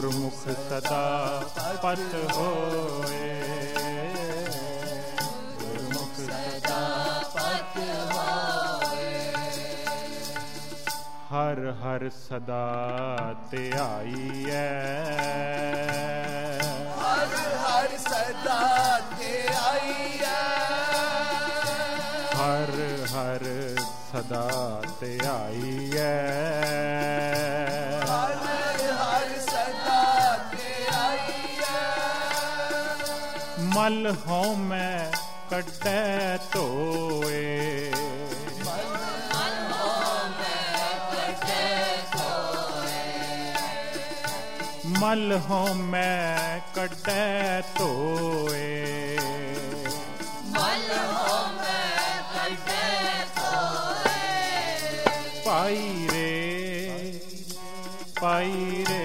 ਗੁਰਮੁਖ ਸਦਾ ਪਤ ਹੋਏ। ਗੁਰਮੁਖ ਸਦਾ ਪਤ ਹੋਏ। ਹਰ ਹਰ ਸਦਾ ਧਿਆਈਐ। ਹਰ ਹਰ ਸਦਾ ਧਿਆਈਐ। ਹਰ ਹਰ ਸਦਾ ਧਿਆਈਐ। ਹਰ ਹਰ ਸਦਾ ਧਿਆਈਐ। ਮਲ ਹਉਮੈ ਕੱਢੈ ਧੋਏ। ਮਲ ਹਉਮੈ ਕੱਢੈ ਧੋਏ। ਮਲ ਹਉਮੈ ਕੱਢੈ ਧੋਏ। ਪਾਈ ਰੇ ਪਾਈ ਰੇ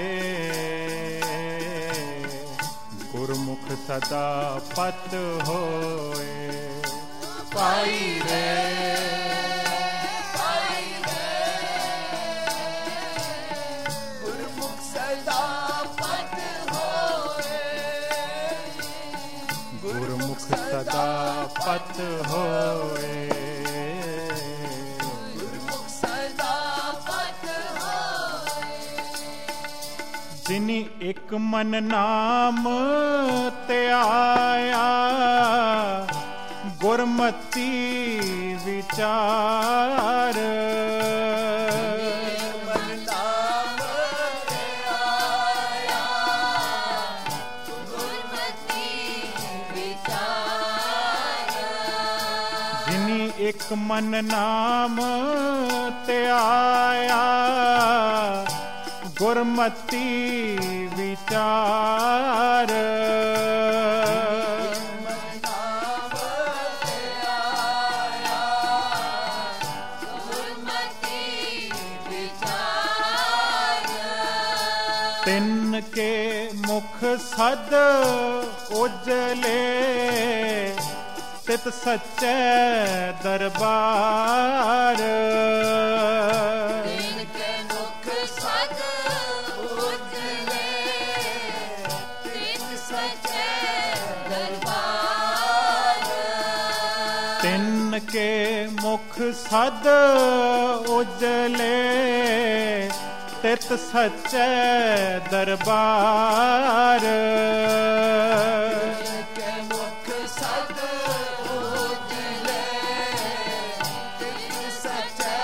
ਗੁਰਮੁਖ ਸਦਾ ਪਤ ਹੋਏ। ਪਾਈ ਰੇ ਪਾਈ ਰੇ ਗੁਰਮੁਖ ਸਦਾ ਪਤ ਹੋਏ। ਗੁਰਮੁਖ ਸਦਾ ਪਤ ਹੋਏ। ਗੁਰਮੁਖ ਸਦਾ ਪਤ ਹੋਏ। ਜਿਨੀ ਇੱਕ ਮਨ ਨਾਮ ਧਿਆਇਆ। ਗੁਰਮਤੀ ਵਿਚਾਰ। ਮਨ ਨਾਮ ਧਿਆਇਆ। ਗੁਰਮਤੀ ਵਿਚਾਰ। ਜਿਨੀ ਇੱਕ ਮਨ ਨਾਮ ਧਿਆਇਆ। ਗੁਰਮਤੀ ਵਿਚਾਰ। ਮਨ ਨਾਮ ਧਿਆਇਆ। ਗੁਰਮਤੀ ਵਿਚਾਰ। ਤਿੰਨ ਕੇ ਮੁਖ ਸਦ ਉਜਲੇ। ਤਿਤ ਸੱਚੇ ਦਰਬਾਰ। ਤਿਨ ਕੇ ਮੁਖ ਸਦ ਉਜਲੇ। ਤਿਤ ਸੱਚੇ ਦਰਬਾਰ। ਤਿੰਨ ਕੇ ਮੁਖ ਸਦ ਉਜਲੇ। ਤਿਤ ਸੱਚੇ ਦਰਬਾਰ। ਤਿਨ ਕੇ ਮੁਖ ਸਦ ਉਜਲੇ। ਤਿਤ ਸੱਚੇ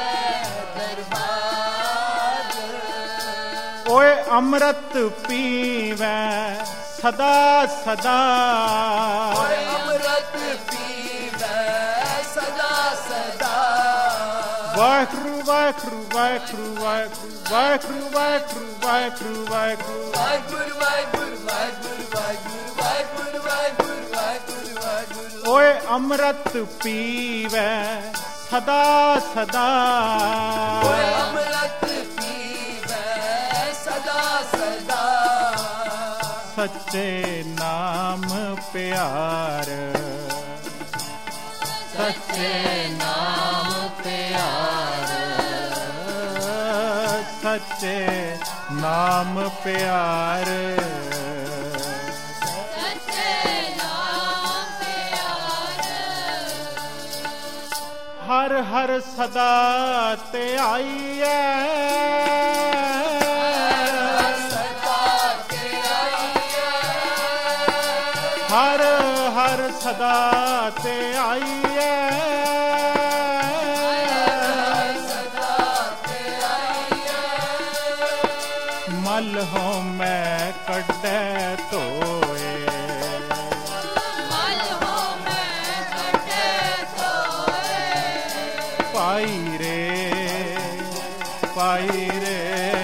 ਦਰਬਾਰ। ਓਏ ਅੰਮ੍ਰਿਤ ਪੀਵੈ ਸਦਾ ਸਦਾ। ਓਏ ਅੰਮ੍ਰਿਤ ਪੀਵੈ ਸਦਾ ਸਦਾ। ਵਾਹਿਗੁਰੂ ਵਾਹਿਗੁਰੂ ਵਾਹਿਗੁਰੂ ਵਾਹਿਗੁਰੂ ਵਾਹਿਗੁਰੂ ਵਾਹਿਗੁਰੂ ਵਾਹਿਗੁਰੂ ਵਾਹਿਗੁਰੂ। ਵਾਹਿਗੁਰੂ ਵਾਹਿਗੁਰੂ ਵਾਹਿਗੁਰੂ ਵਾਹਿਗੁਰੂ ਵਾਹਿਗੁਰੂ ਵਾਹਿਗੁਰੂ ਵਾਹਿਗੁਰੂ ਵਾਹਿਗੁਰੂ। ਓਏ ਅੰਮ੍ਰਿਤ ਪੀਵੈ ਸਦਾ ਸਦਾ। ਓਏ ਅੰਮ੍ਰਿਤ ਪੀਵੈ ਸਦਾ ਸਦਾ। ਸੱਚੇ ਨਾਮ ਪਿਆਰ। ਸੱਚੇ ਨਾਮ ਪਿਆਰ। ਸੱਚੇ ਨਾਮ ਪਿਆਰ। ਸੱਚੇ ਨਾਮ ਪਿਆਰ। ਹਰ ਹਰ ਸਦਾ ਧਿਆਈਐ। ਸਦਾ ਧਿਆਈਐ। ਹਰ ਹਰ ਸਦਾ ਧਿਆਈਐ। ਸਦਾ ਧਿਆਈਐ। ਮਲ ਹਉਮੈ ਕੱਢੈ ਧੋਏ। ਮਲ ਹਉਮੈ ਕੱਢੈ ਧੋਏ। ਪਾਈ ਰੇ ਪਾਈ ਰੇ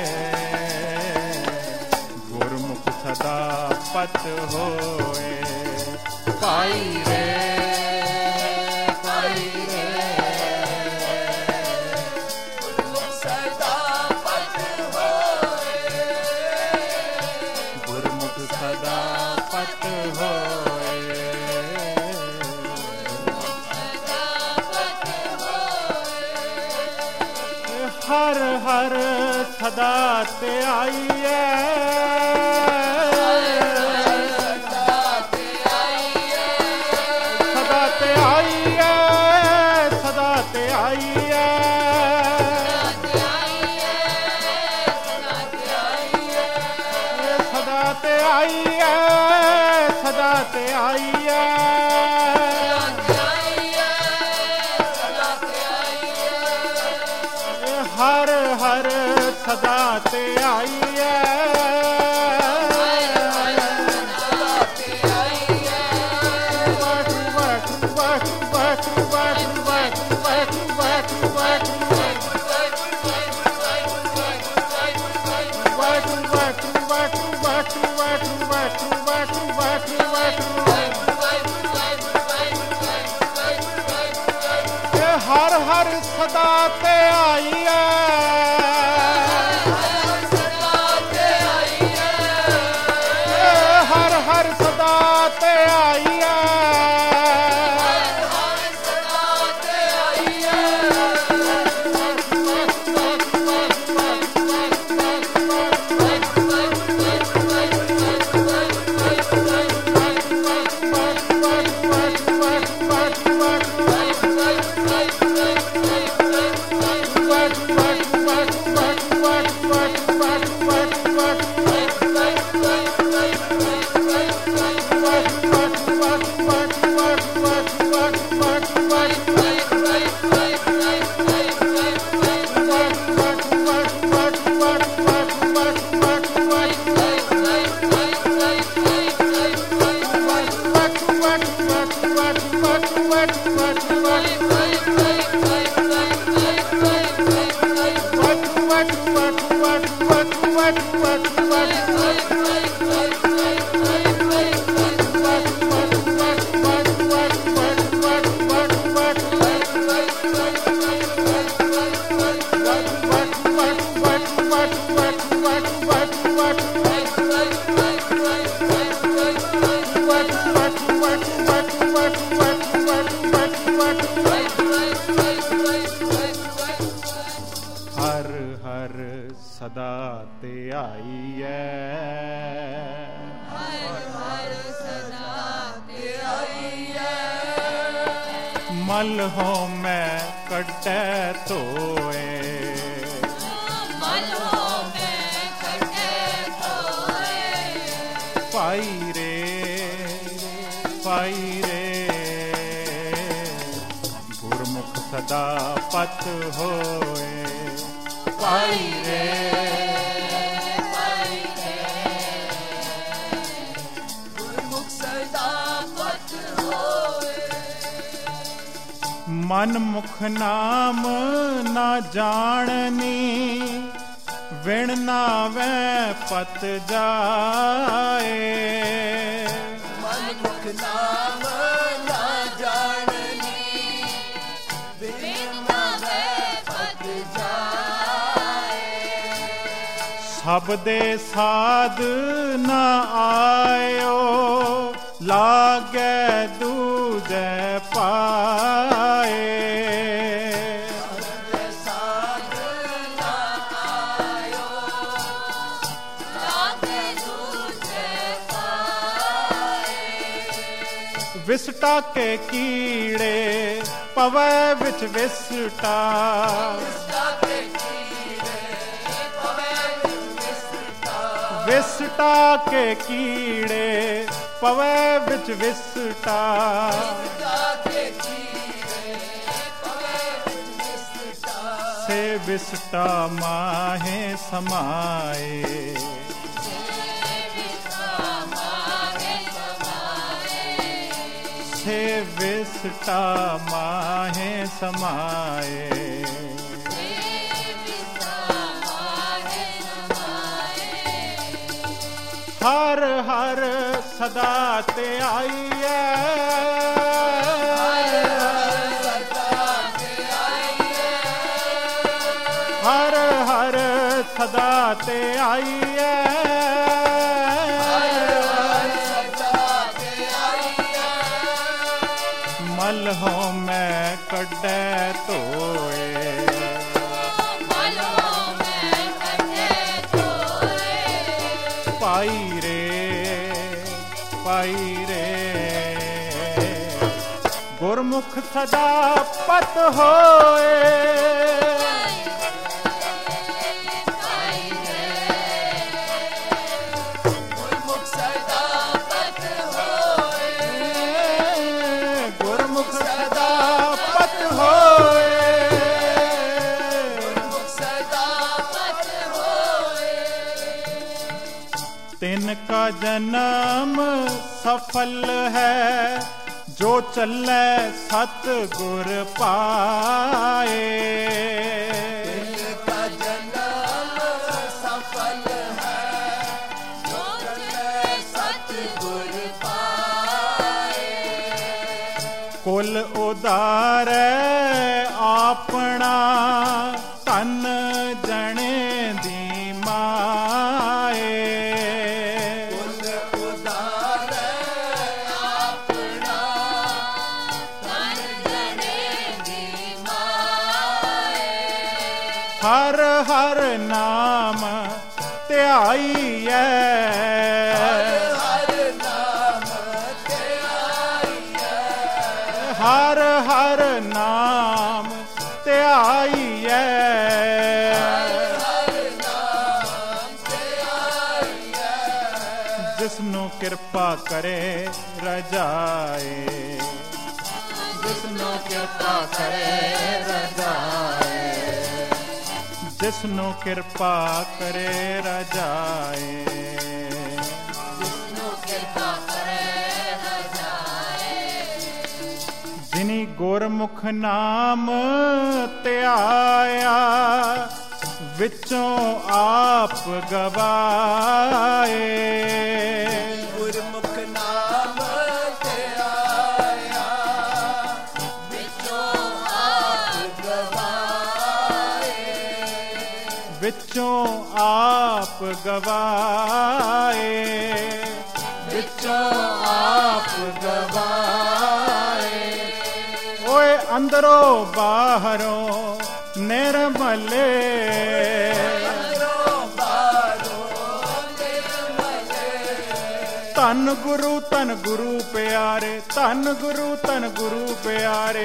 ਗੁਰਮੁਖ ਸਦਾ ਪਤ ਹੋਏ। ਪਾਈ ਰੇ ਪਾਈ ਰੇ ਗੁਰਮੁਖ ਸਦਾ ਪਤ ਹੋਏ। ਗੁਰਮੁਖ ਸਦਾ ਪਤ ਹੋਏ। ਸਦਾ ਪਤ ਹੋਏ। ਹਰ ਹਰ ਸਦਾ ਤੇ ਆਈਐ ਸਦਾ ਤੇ ਆਈਐ ਸਦਾ ਤੇ ਆਈਐ ਸਦਾ ਤੇ ਆਈਐ ਸਦਾ ਤੇ ਆਈਐ ਹਰ ਹਰ ਸਦਾ ਤੇ ਆਈਐ ਹਰ ਹਰ ਸਦਾ ਤੇ ਆਈਐ ਹਰ ਹਰ ਸਦਾ ਤੇ ਆਈਐ ਸਦਾ ਤੇ ਆਈਐ ਹਰ ਹਰ ਸਦਾ ਤੇ ਆਈਐ ਮਲ ਹੋ ਮੈਂ ਕੱਢੈ ਧੋਏ ਮਲ ਹੋ ਮੈਂ ਕੱਢੈ ਧੋਏ ਪਾਈ ਰੇ ਗੁਰਮੁਖ ਸਦਾ ਪਤ ਹੋਏ ਪਾਈ ਰੇ ਗੁਰਮੁਖ ਸਦਾ ਪਤ ਹੋਏ ਮਨ ਮੁਖ ਨਾਮ ਨਾ ਜਾਣਨੀ ਵਿਣ ਨਾਵੈ ਪਤ ਜਾਏ ਮਨ ਮੁਖ ਨਾਮ ਨਾ ਜਾਣਨੀ ਵਿਣ ਨਾਵੈ ਪਤ ਜਾਏ ਸਭ ਦੇ ਸਾਧ ਨਾ ਆਇਓ ਲਾਗੈ ਦੂਜੈ ਪਾਏ ਸਾਧ ਨਾ ਆਇਓ ਲਾਗੇ ਦੂਜੇ ਪਾਏ ਵਿਸਟਾ ਕੇ ਕੀੜੇ ਪਵੈ ਵਿੱਚ ਵਿਸਟਾ ਵਿਸਟਾ ਕੇ ਕੀੜੇ ਪਵੈ ਵਿੱਚ ਵਿਸਟਾ ਸੇ ਵਿਸਟਾ ਮਾਹੇ ਸਮਾਏ ਸੇ ਵਿਸਟਾ ਮਾਹੇ ਸਮਾਏ ਹਰ ਹਰ ਸਦਾ ਤੇ ਆਈਐ ਹਰ ਹਰ ਸਦਾ ਤੇ ਆਈਐ ਮਲ ਹੋ ਮੈਂ ਕੱਢੈ ਧੋਏ ਮਲ ਹੋ पाई रे गुरमुख सदा पत होए गुरमुख सदा पत होए गुरमुख सदा पत होए गुरमुख सदा पत होए तिनका जन्म सफल है जो चले सतगुर पाए तिनका जन्म सफल है जो चले सतगुर पाए कुल उदार आपना तन जने दी माए हर हर नाम ध्याइयै हर नाम ध्याइयै हर हर नाम ध्याइयै हर नाम ध्याइयै जिसनु कृपा करे रजाए जिसनु कृपा करे रजाए जिसनु कृपा करे रजाए जिसनु कृपा करे रजाए जिनी गुरमुख नाम त्याया विचों आप गवाए गुरमुख नाम ध्याया विचों आप गवाए विचों आप गवाए विचों आप गवाए ओए अंदरों बाहरों निर्मले तन गुरु प्यारे तन गुरु प्यारे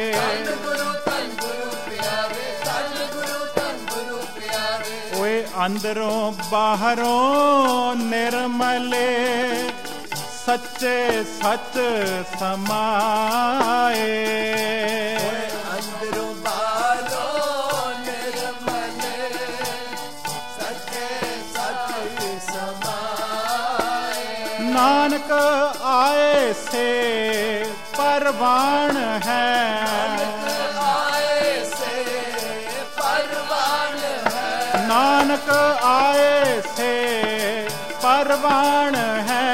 ओए अंदरों बाहरों निर्मले सच्चे सच समाए अंदरों बाहरों निर्मले सच्चे सच समाए नानक आए से परवान है आए से परवान है नानक आए से परवान है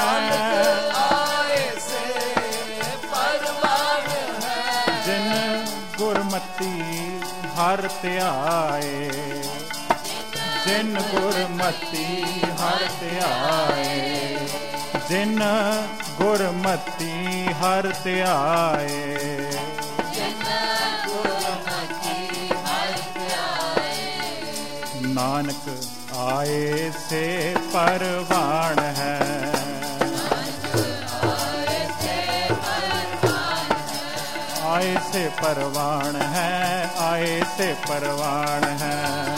आए से परवान है जिन गुरमति हर त्याए जिन गुरमति हर त्याए जिन गुरमति हर त्याए नानक आए से परवान है आए से परवान है आए से परवान है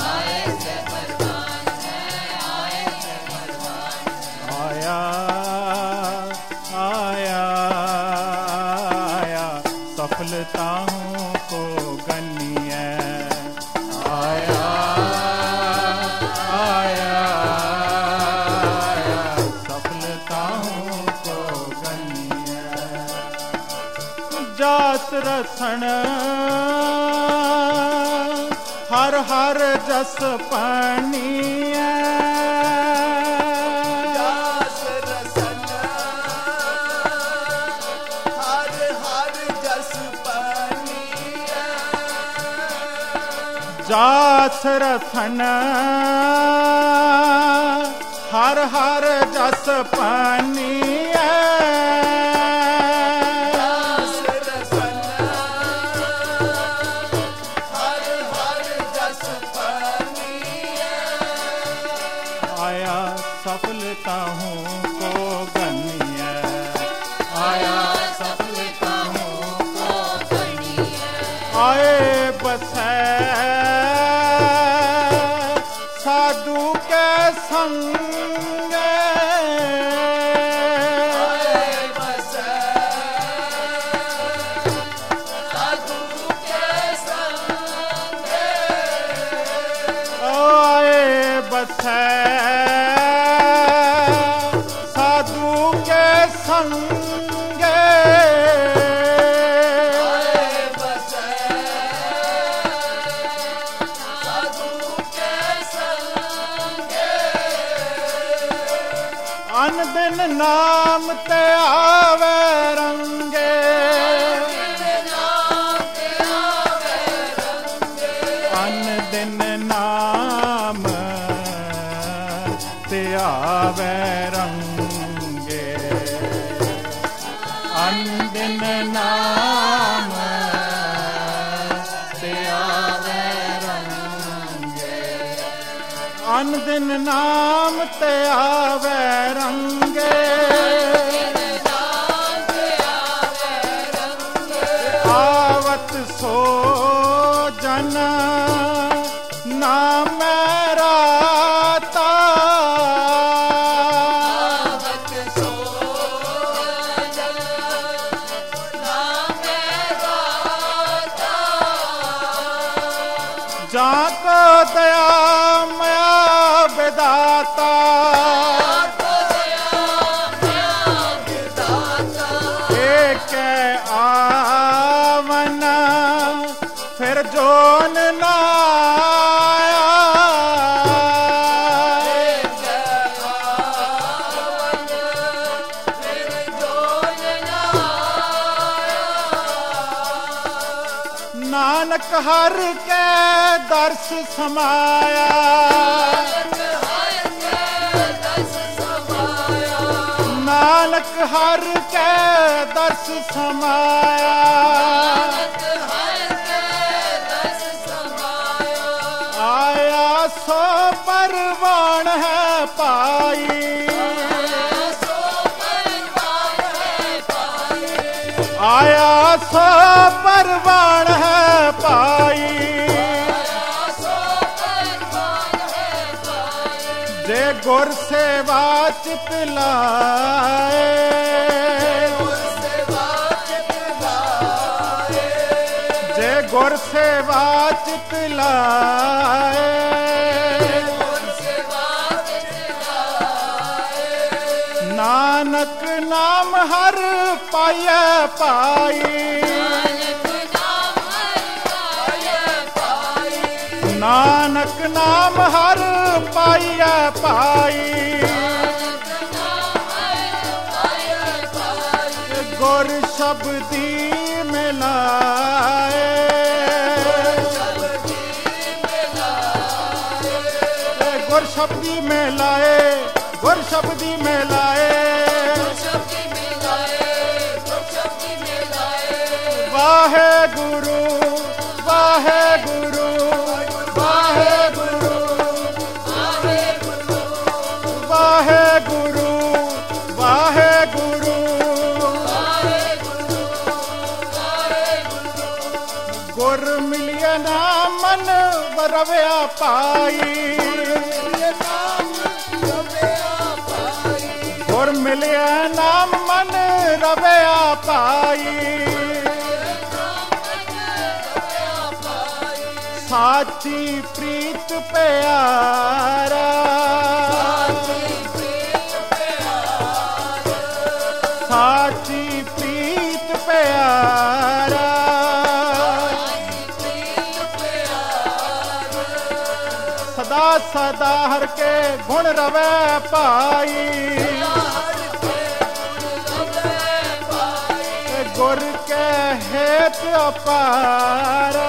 आया आया आया सफलताओं को गनिए आया आया आया सफलताओं को गनिए जात रसण हर हर जस पानिया जास रसन हर हर जस पानिया जास रसन हर हर जस पानिया जास रसन हर हर जस पानिया आया सफलता हूँ को गनिया, आया सफलता हूँ को गनिया। आए बसै साधु के संग, साधु के संगे, साधु के संगे, अन दिन नाम ते आवे रंगे, अन दिन नाम ते आवे रंगे, अन दिन नाम ते आवे रंगे, अन दिन नाम ते आवे रंगे, आवत सो जन नाम जाको दया मया विदाता, एक आवन फिर जोन ना नानक हर के दर्श समाया, नानक हर के दर्श समाया, आया सो परवान है पाई, आया सो परवान है पाई, जे गुर सेवा चित लाए, जे गुर सेवा चित लाए, नानक नाम हर पाया पाई, नानक नाम हर पाया पाई, गुर शब्दी मिलाए, गुर शब्दी मिलाए, गुर शब्दी मिलाए, वाहे गुरु वाहे गुरु वाहे गुरु वाहे गुरु वाहे गुरु, गुर मिलिया ना मन रव्या पाई, गुर मिलिया ना मन रव्या पाई, साची प्रीत प्यारा, साची प्रीत प्यारा, सदा सदा हर के गुण रवे पाई, गुर के हेत अपारा,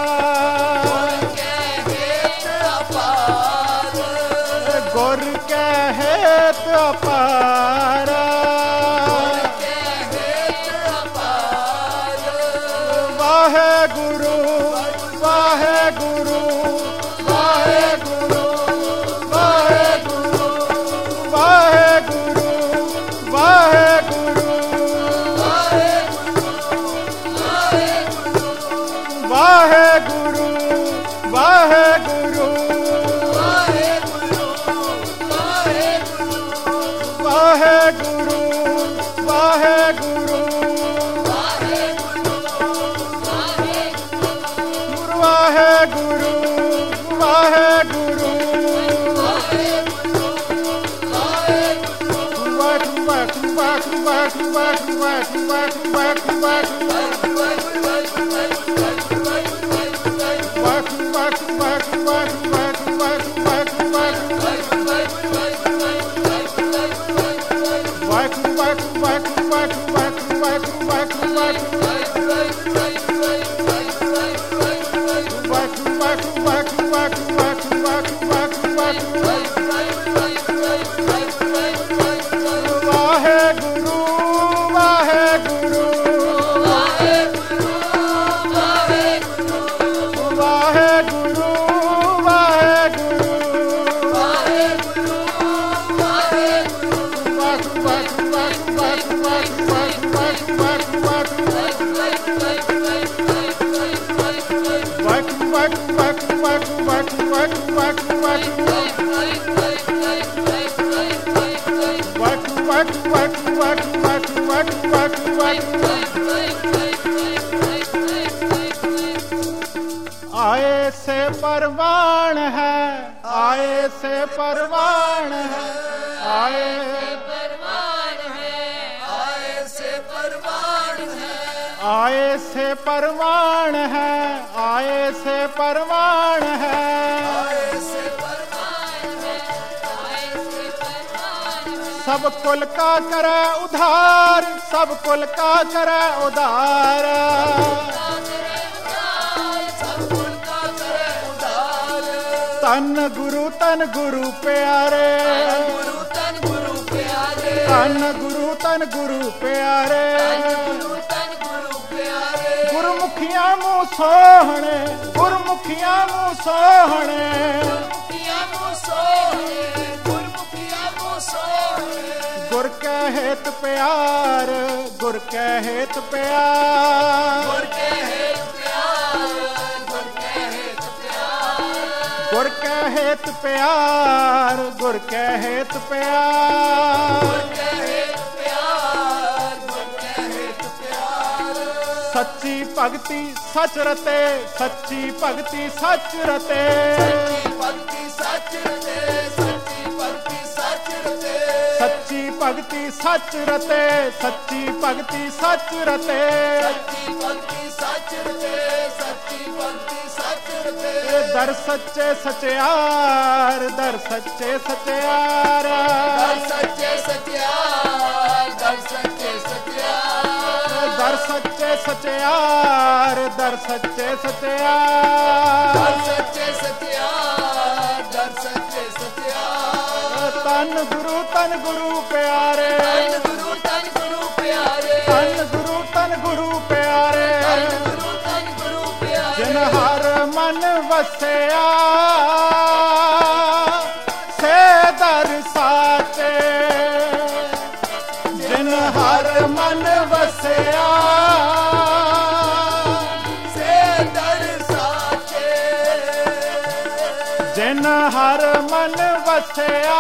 गुर के हेत अपारा, वाहे गुरु वाहे गुरु वाहे गुरु वाहे गुरु वाहे ਵਾਹਿਗੁਰੂ आए से परवान है, आए से परवान है, आए परवान है, आए से परवान है, आए से परवान है, आए से परवान है, आए से परवान है, आए से परवान है। सब कुल का करे उधार, सब कुल का करे उधार, तन गुरु प्यारे, तन गुरु प्यारे, तन गुरु प्यारे, गुरमुखिया मुँह सोहणे, गुरमुखिया मुँह सोहणे, गुर के हेत प्यार, गुर के हेत प्यार, गुर के हेत प्यार, गुर के हेत प्यार, सच्ची भगति सच रते, सच्ची भगति सच रते, सच्ची भगति सच रते, सच्ची भगति सच रते, दर सच्चे सचियार, दर सच्चे सचियार, दर सच्चे सचियार, दर सच्चे सचियार, दर सच्चे सचियार, दर सच्चे सचियार, दर सच्चे सचियार, दर सच्चे सचियार। तन गुरु प्यारे, तन गुरु प्यारे, तन गुरु प्यारे, तन गुरु प्यारे, जिन हर मन वसया से दर साचे, जिन हर मन वसया से दर साचे, जिन हर मन वसया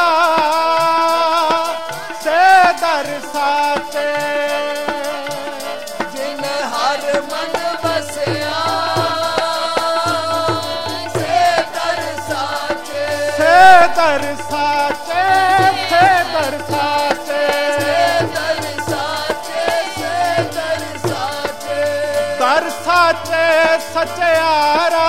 से दर साचे, जिन हर मन बसया से दर साचे, से दर साचे, से दर साचे, दर साचे, से दर साचे, दर साचे सचियारा,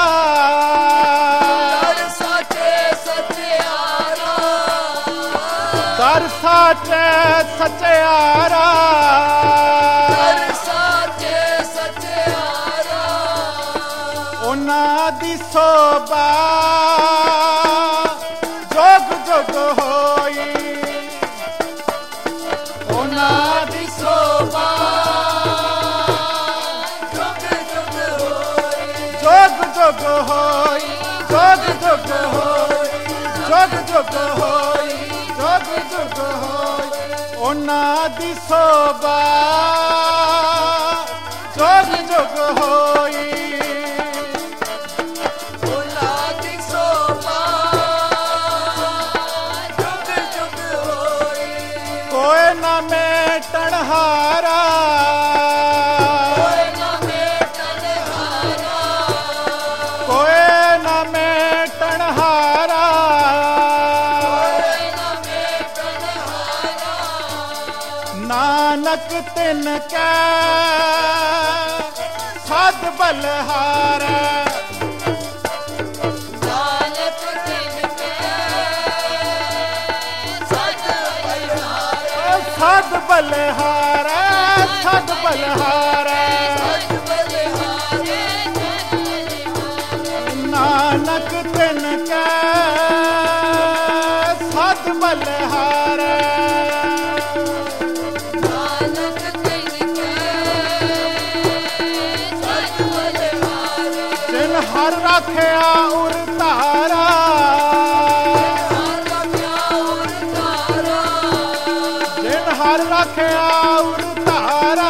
दर साचे सचियारा, दर साचे सचियारा, दर साचे सचियारा। ਉਹਨਾਂ ਦੀ ਸੋਭਾ ਜੋਗ ਜੋਗ ਹੋਈ, ਉਹਨਾਂ ਦੀ शोभा जुग जुग होई, ਜੋਗ ਜੋਗ ਹੋਈ, ਜੋਗ ਜੋਗ ਹੋਈ, ਜੋਗ ਜੋਗ ਹੋਈ, ਜੋਗ ਜੋਗ ਹੋਈ, ਉਹਨਾਂ ਦੀ ਸੋਭਾ ਜੋਗ ਜੋਗ ਹੋਈ, उलादी शोभा जुग जुग होई, कोई न मेटण हारा, कोई न मेटन हारा, कोई न मेटण नानक तिनकै सद बलहारै नानक तिनकै सद बलहारै सद बलहारै सद बलहारै नानक तिनकै सद बलहारै नानक तिनकै सद बलहारै जिन हर राखिया उर तारा जिन हर राखिया उर तारा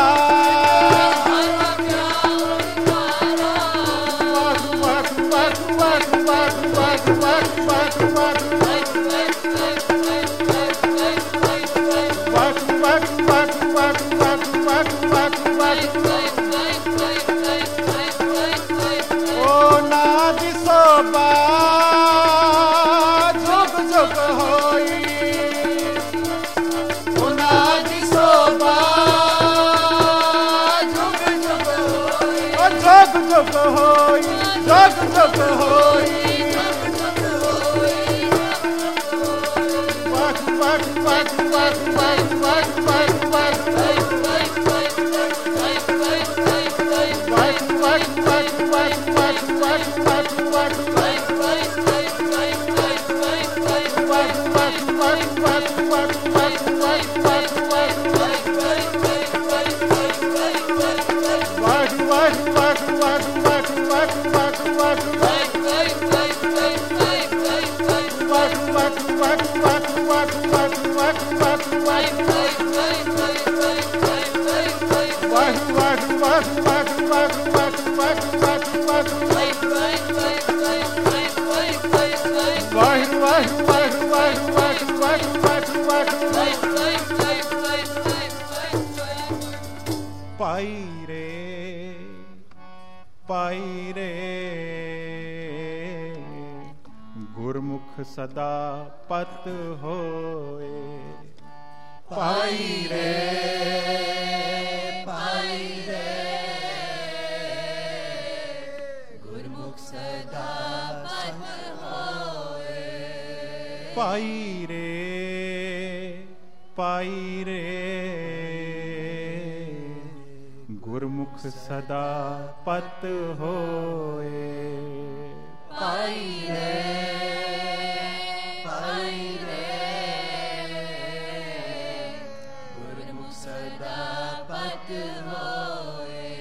जग जग होई वाह वाह वाह वाह वाह वाह वाह वाह पाई रे गुरमुख सदा पत होए पाई रे गुरमुख सदा पत होए पाई रे गुरमुख सदा पत होए पाई रे गुरमुख सदा पत होए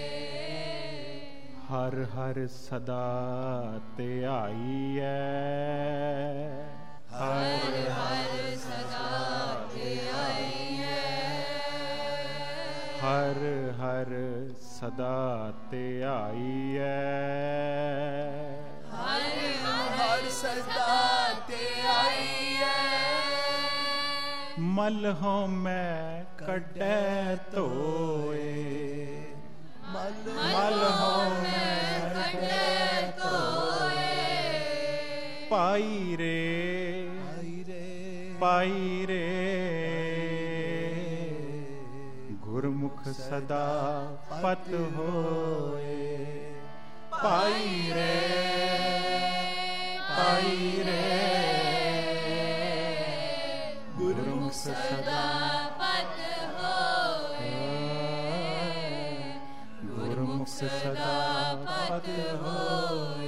हर हर सदा ते आईऐ हर हर सदा ते आईऐ हर हर सदा ते आईऐ हर हर सदा ते आईऐ मलहों मैं कड्डे धोए मलहों मैं कड्डे धोए पाई रे गुरमुख सदा पत होए पाई रे गुरमुख सदा पत होए गुरमुख सदा पत होए